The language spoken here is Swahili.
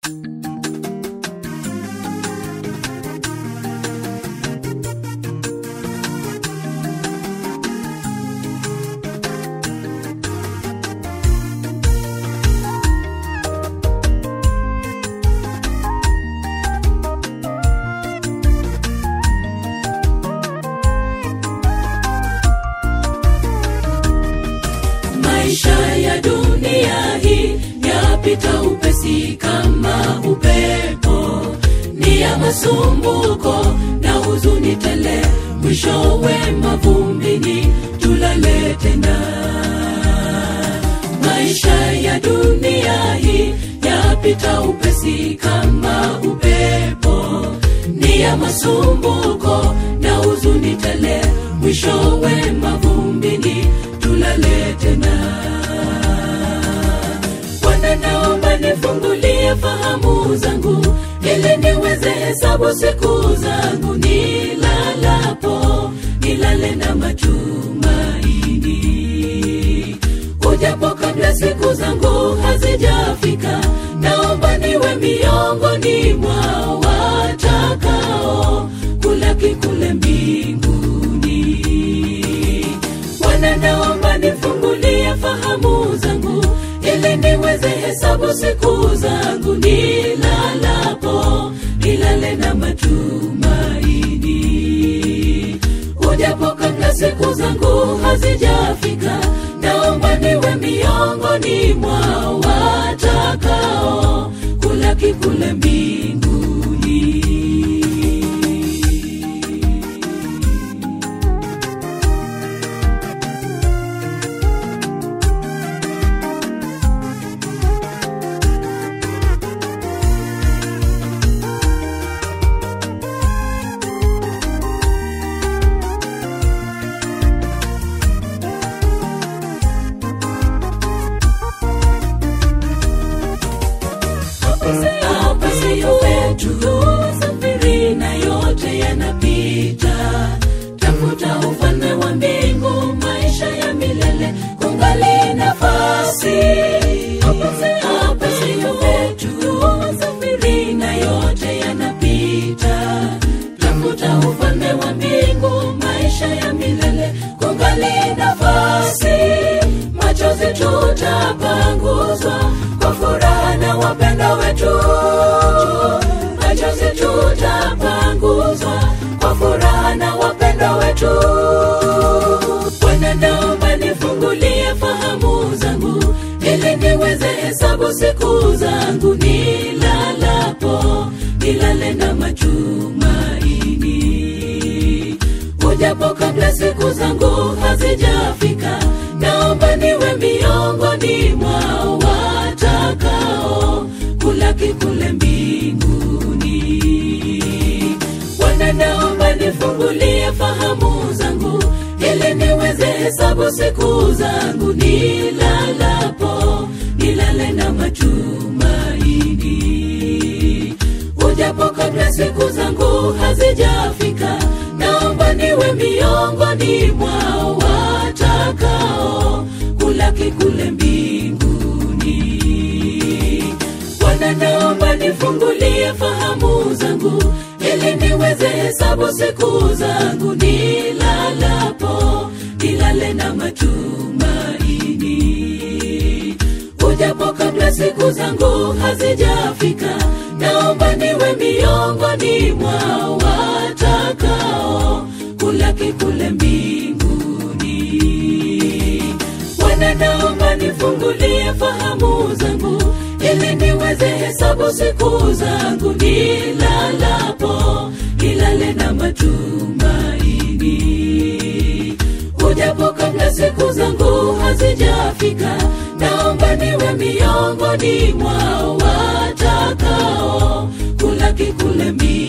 Maisha ya dunia hii yapita upesi kama upepo, ni ya masumbuko na huzuni tele, mwishowe mavumbini tulale tena. Maisha ya dunia hii yapita upesi kama upepo, ni ya masumbuko na huzuni tele, mwishowe mavumbini tulale tena. Bwana, naomba nifungulie fahamu zangu, ili niweze hesabu siku zangu nilalapo, nilale na matumaini. Ujapo kabla siku zangu hazijafika, naomba niwe miongoni mwa watakao kulaki kule mbinguni. Bwana, naomba nifungulie fahamu zangu, ili niweze hesabu siku zangu nilalapo, nilale na matumaini. Ujapo kabla siku zangu hazijafika, naomba niwe miongoni mwa watakao kulaki kule mbinguni. Hapa siyo petu, safiri na yote yanapita. Tafuta ufalme wa mbingu, maisha ya milele, kungali nafasi. Hapa siyo petu, safiri na yote yanapita. Tafuta ufalme wa mbingu, maisha ya milele, kungali nafasi. Machozi tutapanguzwa kwa furaha na wapenda wetu. Machozi tutapanguzwa kwa furaha na wapenda wetu. Bwana, naomba nifungulie fahamu zangu, ili niweze hesabu siku zangu nilalapo, nilale na matumaini. Ujapo kabla siku zangu hazijafika, naomba niwe miongoni mwa watakao kulaki kule mbinguni. Bwana, naomba nifungulie fahamu zangu, ili niweze hesabu siku zangu nilalapo, nilale na matumaini. Ujapo kabla siku zangu hazijafika, naomba niwe miongoni mwa watakao kulaki kule mbinguni. Bwana, naomba nifungulie fahamu zangu, ili niweze hesabu siku zangu nilalapo, nilale na matumaini. Ujapo kabla siku zangu hazijafika, naomba niwe miongoni mwa watakao kulaki kule mbinguni. Bwana, naomba nifungulie fahamu zangu, ili niweze hesabu siku zangu nilalapo, nilale na matumaini. Ujapo kabla siku zangu hazijafika, naomba niwe miongoni mwa watakao kulaki kule mbinguni.